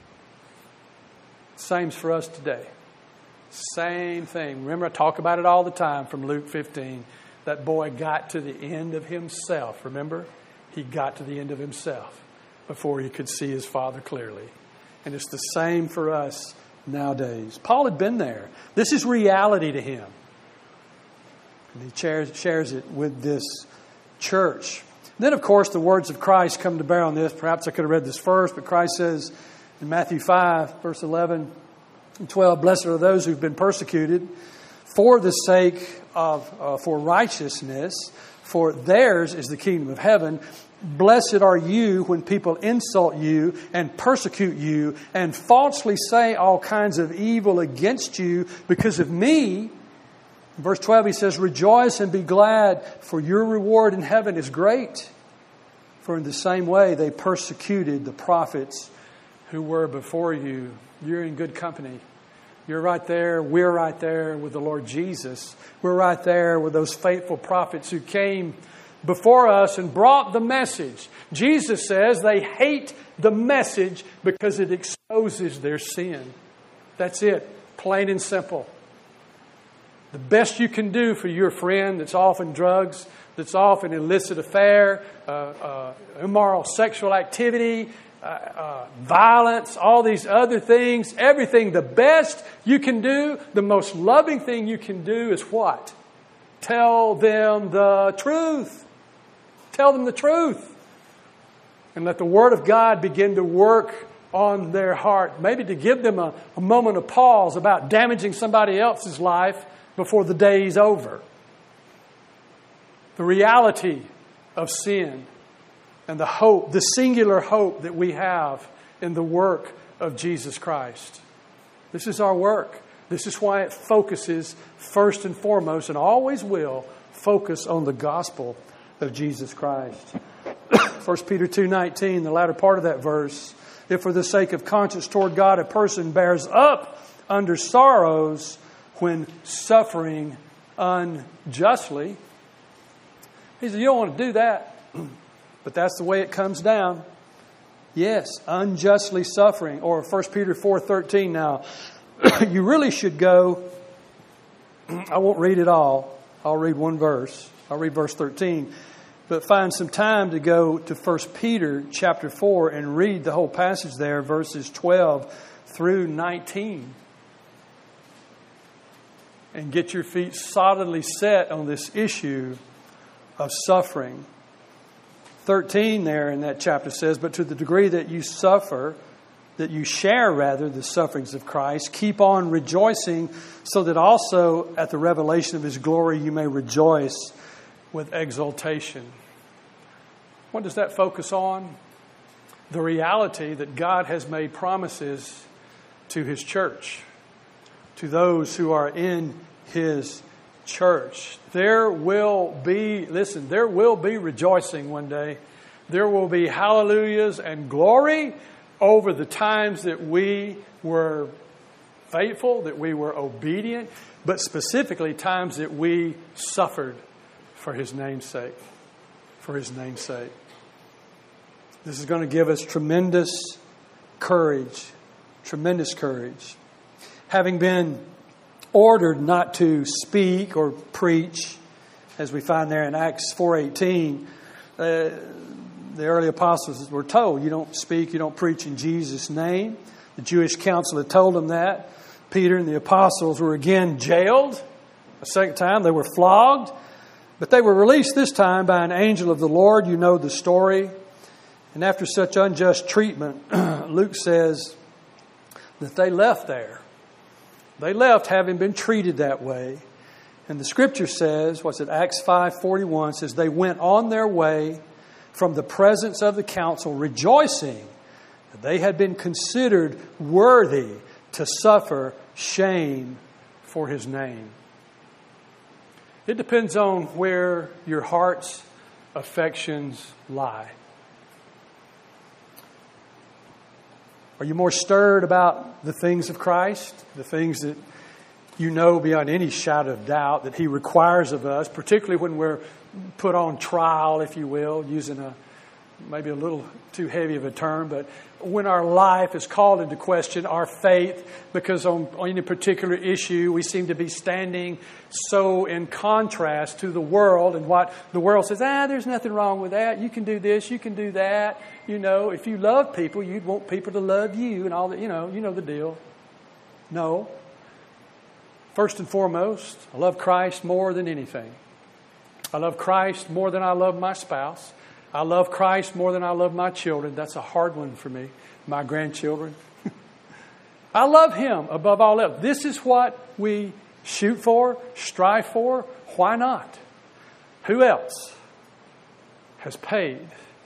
Same's for us today. Same thing. Remember, I talk about it all the time from Luke 15. That boy got to the end of himself. Remember? He got to the end of himself before he could see his Father clearly. And it's the same for us nowadays. Paul had been there. This is reality to him. And he shares it with this church. Then, of course, the words of Christ come to bear on this. Perhaps I could have read this first, but Christ says in Matthew 5, verse 11 and 12, blessed are those who've been persecuted for the sake of, for righteousness, for theirs is the kingdom of heaven. Blessed are you when people insult you and persecute you and falsely say all kinds of evil against you because of me. In verse 12 he says, rejoice and be glad, for your reward in heaven is great. For in the same way they persecuted the prophets who were before you. You're in good company. You're right there. We're right there with the Lord Jesus. We're right there with those faithful prophets who came before us and brought the message. Jesus says they hate the message because it exposes their sin. That's it. Plain and simple. The best you can do for your friend that's off in drugs, that's off in illicit affair, immoral sexual activity, violence, all these other things, everything, the best you can do, the most loving thing you can do is what? Tell them the truth. Tell them the truth. And let the Word of God begin to work on their heart. Maybe to give them a moment of pause about damaging somebody else's life before the day's over. The reality of sin and the hope, the singular hope that we have in the work of Jesus Christ. This is our work. This is why it focuses first and foremost, and always will, focus on the gospel of Jesus Christ. 1 Peter 2:19, the latter part of that verse, if for the sake of conscience toward God a person bears up under sorrows when suffering unjustly. He said, you don't want to do that. But that's the way it comes down. Yes, unjustly suffering. Or 1 Peter 4:13 now. You really should go. I won't read it all. I'll read one verse. I'll read verse 13. But find some time to go to 1 Peter chapter 4 and read the whole passage there, verses 12 through 19. And get your feet solidly set on this issue of suffering. 13 there in that chapter says, but to the degree that you suffer, that you share rather the sufferings of Christ, keep on rejoicing, so that also at the revelation of His glory you may rejoice with exultation. What does that focus on? The reality that God has made promises to His church, to those who are in His church. There will be rejoicing one day. There will be hallelujahs and glory over the times that we were faithful, that we were obedient, but specifically times that we suffered for His name's sake. For His name's sake. This is going to give us tremendous courage. Tremendous courage. Having been ordered not to speak or preach, as we find there in Acts 4:18, the early apostles were told, you don't speak, you don't preach in Jesus' name. The Jewish council had told them that. Peter and the apostles were again jailed. A second time they were flogged. But they were released this time by an angel of the Lord. You know the story. And after such unjust treatment, Luke says that they left there. They left having been treated that way. And the scripture says, Acts 5:41 says, they went on their way from the presence of the council, rejoicing that they had been considered worthy to suffer shame for His name. It depends on where your heart's affections lie. Are you more stirred about the things of Christ, the things that you know beyond any shadow of doubt that He requires of us, particularly when we're put on trial, if you will, using maybe a little too heavy of a term, but when our life is called into question, our faith, because on any particular issue we seem to be standing so in contrast to the world, and what the world says, there's nothing wrong with that. You can do this, you can do that. You know, if you love people, you'd want people to love you and all that, you know the deal. No. First and foremost, I love Christ more than anything. I love Christ more than I love my spouse. I love Christ more than I love my children. That's a hard one for me. My grandchildren. I love Him above all else. This is what we shoot for, strive for. Why not? Who else has paid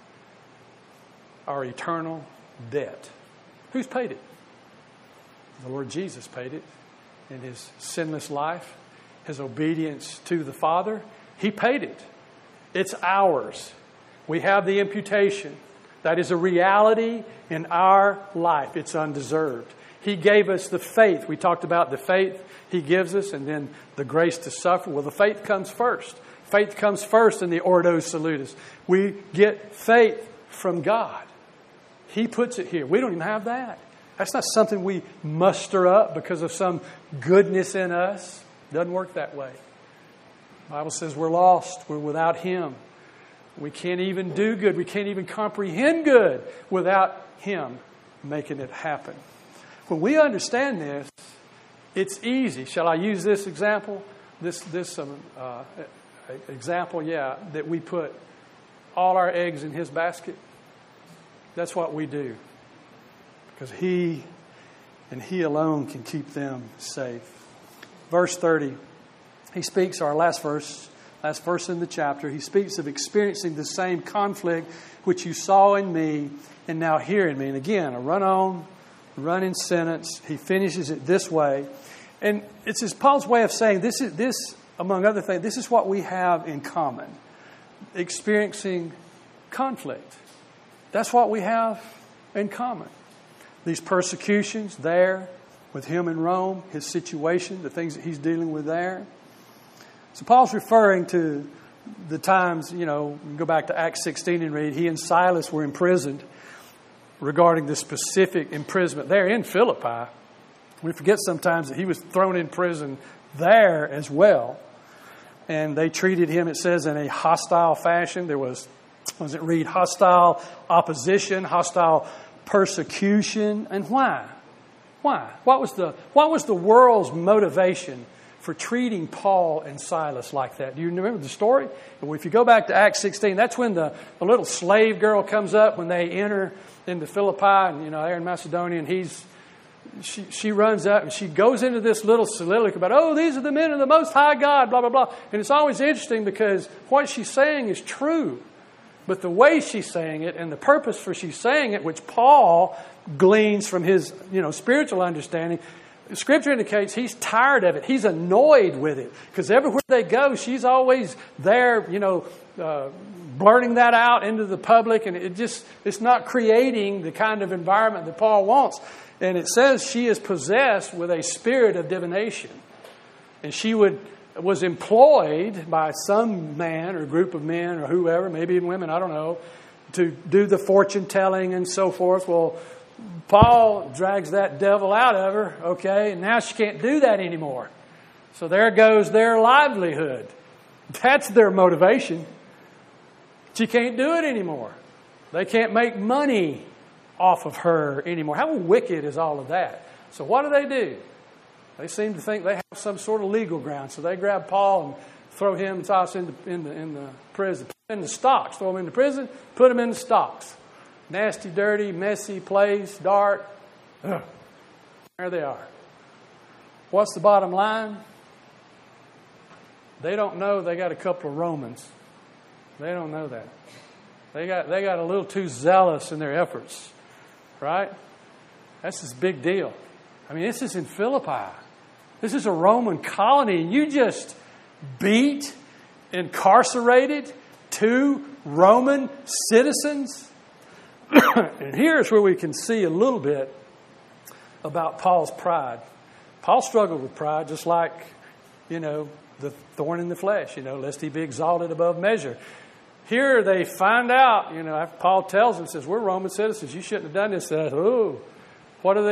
our eternal debt? Who's paid it? The Lord Jesus paid it in His sinless life, His obedience to the Father. He paid it. It's ours. We have the imputation. That is a reality in our life. It's undeserved. He gave us the faith. We talked about the faith He gives us and then the grace to suffer. Well, the faith comes first. Faith comes first in the Ordo Salutis. We get faith from God. He puts it here. We don't even have that. That's not something we muster up because of some goodness in us. It doesn't work that way. The Bible says we're lost. We're without Him. We can't even do good. We can't even comprehend good without Him making it happen. When we understand this, it's easy. Shall I use this example? This example, that we put all our eggs in His basket. That's what we do. Because He and He alone can keep them safe. Verse 30, he speaks, our last verse in the chapter, he speaks of experiencing the same conflict which you saw in me and now hear in me. And again, a run-in sentence. He finishes it this way. And it's Paul's way of saying this, among other things, this is what we have in common. Experiencing conflict. That's what we have in common. These persecutions there with him in Rome, his situation, the things that he's dealing with there. So Paul's referring to the times, we can go back to Acts 16 and read, he and Silas were imprisoned regarding the specific imprisonment there in Philippi. We forget sometimes that he was thrown in prison there as well. And they treated him, it says, in a hostile fashion. There was hostile opposition, hostile persecution. And why? Why? What was the world's motivation for treating Paul and Silas like that. Do you remember the story? If you go back to Acts 16, that's when the little slave girl comes up when they enter into Philippi, and they're in Macedonia, and she runs up and she goes into this little soliloquy about, oh, these are the men of the Most High God, blah, blah, blah. And it's always interesting because what she's saying is true. But the way she's saying it and the purpose for she's saying it, which Paul gleans from his spiritual understanding, Scripture indicates he's tired of it. He's annoyed with it. Because everywhere they go, she's always there, blurting that out into the public. And it's not creating the kind of environment that Paul wants. And it says she is possessed with a spirit of divination. And she was employed by some man or group of men or whoever, maybe even women, I don't know, to do the fortune telling and so forth. Well, Paul drags that devil out of her, okay, and now she can't do that anymore. So there goes their livelihood. That's their motivation. She can't do it anymore. They can't make money off of her anymore. How wicked is all of that? So what do? They seem to think they have some sort of legal ground. So they grab Paul and throw him and toss him in the prison. Put him in the stocks. Throw him in the prison. Put him in the stocks. Nasty, dirty, messy place, dark. Ugh. There they are. What's the bottom line? They don't know they got a couple of Romans. They don't know that. They got a little too zealous in their efforts. Right? That's this big deal. I mean, this is in Philippi. This is a Roman colony. And you just beat, incarcerated 2 Roman citizens. And here's where we can see a little bit about Paul's pride. Paul struggled with pride just like, the thorn in the flesh, lest he be exalted above measure. Here they find out, after Paul tells them, says, we're Roman citizens. You shouldn't have done this. Says, oh, what do?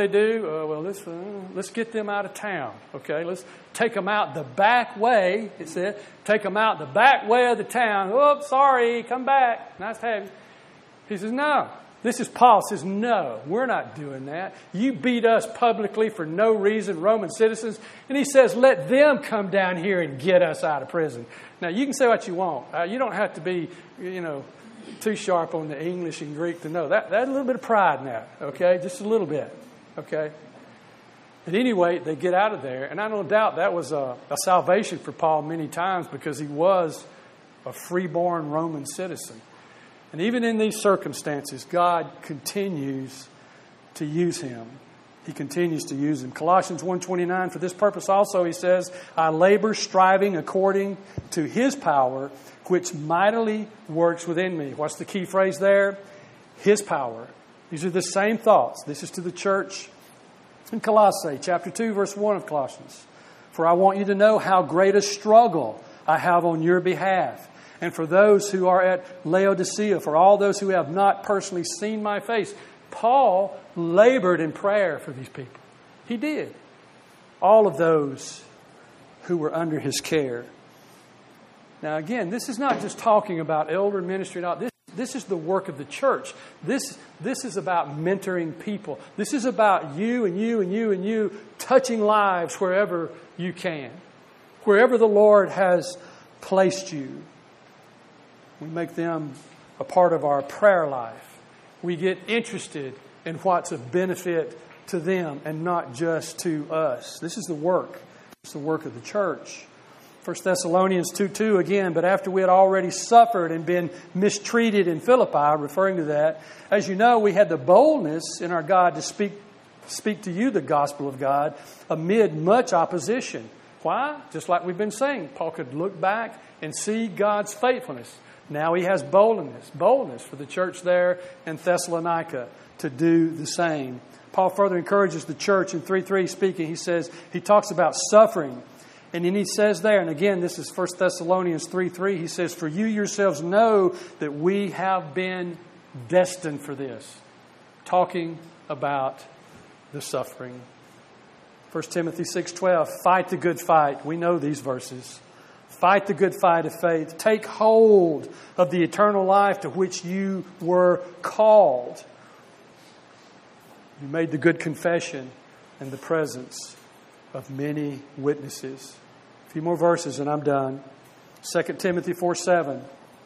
Let's get them out of town. Okay, let's take them out the back way. It said, take them out the back way of the town. Oh, sorry, come back. Nice to have you. He says, no. This is Paul says, no, we're not doing that. You beat us publicly for no reason, Roman citizens. And he says, let them come down here and get us out of prison. Now, you can say what you want. You don't have to be, too sharp on the English and Greek to know. That's a little bit of pride in that, okay? Just a little bit, okay? At any rate, they get out of there. And I no doubt that was a salvation for Paul many times because he was a freeborn Roman citizen. And even in these circumstances, God continues to use him. He continues to use him. Colossians 1:29, for this purpose also, he says, I labor striving according to his power, which mightily works within me. What's the key phrase there? His power. These are the same thoughts. This is to the church in Colossae, chapter 2, verse 1 of Colossians. For I want you to know how great a struggle I have on your behalf. And for those who are at Laodicea, for all those who have not personally seen my face, Paul labored in prayer for these people. He did. All of those who were under his care. Now again, this is not just talking about elder ministry. This is the work of the church. This is about mentoring people. This is about you and you and you and you touching lives wherever you can. Wherever the Lord has placed you. We make them a part of our prayer life. We get interested in what's of benefit to them and not just to us. This is the work. It's the work of the church. 1 Thessalonians 2:2 again, but after we had already suffered and been mistreated in Philippi, referring to that, as you know, we had the boldness in our God to speak to you the gospel of God amid much opposition. Why? Just like we've been saying, Paul could look back and see God's faithfulness. Now he has boldness for the church there in Thessalonica to do the same. Paul further encourages the church in 3:3 speaking. He talks about suffering. And then he says there, and again, this is 1 Thessalonians 3:3, he says, for you yourselves know that we have been destined for this. Talking about the suffering. 1 Timothy 6:12, fight the good fight. We know these verses. Fight the good fight of faith. Take hold of the eternal life to which you were called. You made the good confession in the presence of many witnesses. few more verses and I'm done. 2 Timothy 4:7.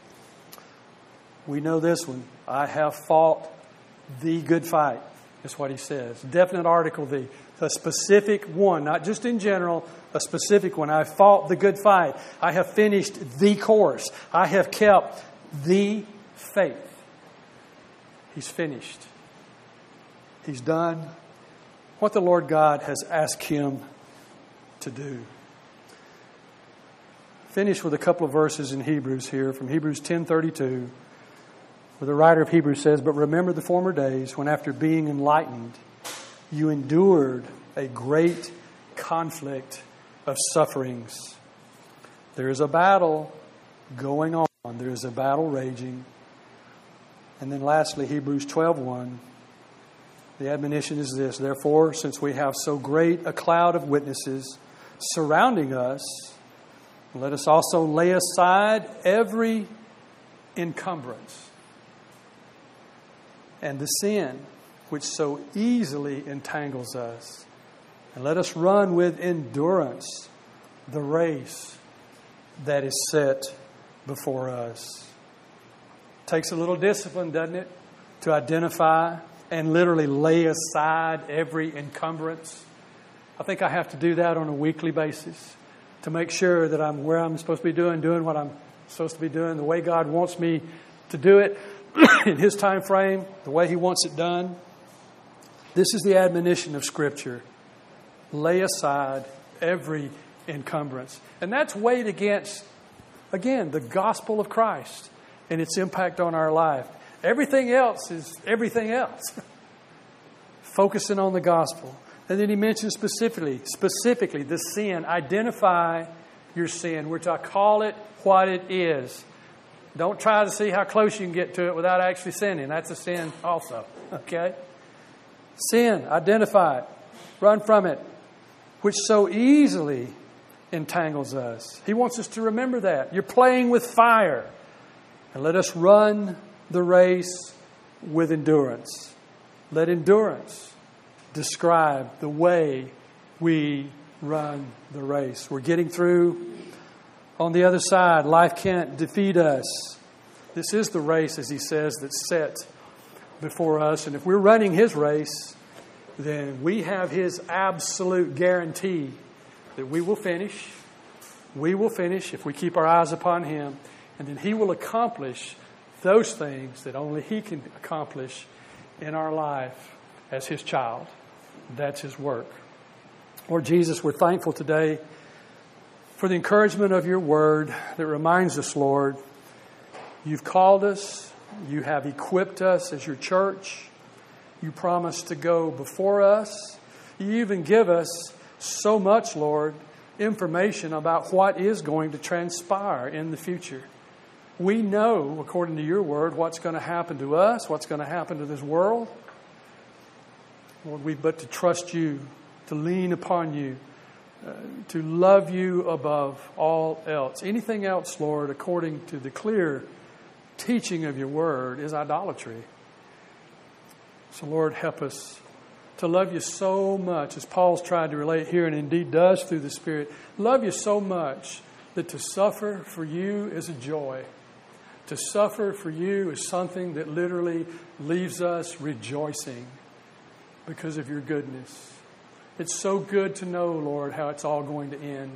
We know this one. I have fought the good fight. That's what he says. Definite article, the. A specific one, not just in general, a specific one. I fought the good fight. I have finished the course. I have kept the faith. He's finished. He's done what the Lord God has asked him to do. Finish with a couple of verses in Hebrews here, from Hebrews 10:32, where the writer of Hebrews says, "But remember the former days when after being enlightened, you endured a great conflict of sufferings." There is a battle going on. There is a battle raging. And then lastly, Hebrews 12:1. The admonition is this: "Therefore, since we have so great a cloud of witnesses surrounding us, let us also lay aside every encumbrance and the sin which so easily entangles us. And let us run with endurance the race that is set before us." Takes a little discipline, doesn't it, to identify and literally lay aside every encumbrance. I think I have to do that on a weekly basis to make sure that I'm where I'm supposed to be doing what I'm supposed to be doing, the way God wants me to do it, in His time frame, the way He wants it done. This is the admonition of Scripture. Lay aside every encumbrance. And that's weighed against, again, the gospel of Christ and its impact on our life. Everything else is everything else. Focusing on the gospel. And then he mentions specifically the sin. Identify your sin. We're to call it what it is. Don't try to see how close you can get to it without actually sinning. That's a sin also. Okay? Sin, identify it, run from it, which so easily entangles us. He wants us to remember that. You're playing with fire. And let us run the race with endurance. Let endurance describe the way we run the race. We're getting through on the other side. Life can't defeat us. This is the race, as he says, that's set before us. And if we're running His race, then we have His absolute guarantee that we will finish. We will finish if we keep our eyes upon Him. And then He will accomplish those things that only He can accomplish in our life as His child. That's His work. Lord Jesus, we're thankful today for the encouragement of Your Word that reminds us, Lord, You've called us. You have equipped us as Your church. You promise to go before us. You even give us so much, Lord, information about what is going to transpire in the future. We know, according to Your Word, what's going to happen to us, what's going to happen to this world. Lord, we've but to trust You, to lean upon You, to love You above all else. Anything else, Lord, according to the clear teaching of Your Word, is idolatry. So, Lord, help us to love You so much, as Paul's tried to relate here and indeed does through the Spirit. Love You so much that to suffer for You is a joy. To suffer for You is something that literally leaves us rejoicing because of Your goodness. It's so good to know, Lord, how it's all going to end.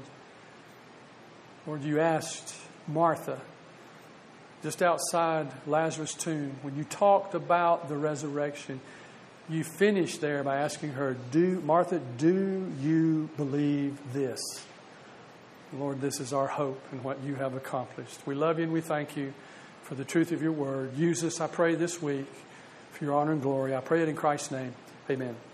Lord, You asked Martha just outside Lazarus' tomb, when You talked about the resurrection, You finished there by asking her, Martha, do you believe this? Lord, this is our hope in what You have accomplished. We love You and we thank You for the truth of Your Word. Use us, I pray, this week for Your honor and glory. I pray it in Christ's name. Amen.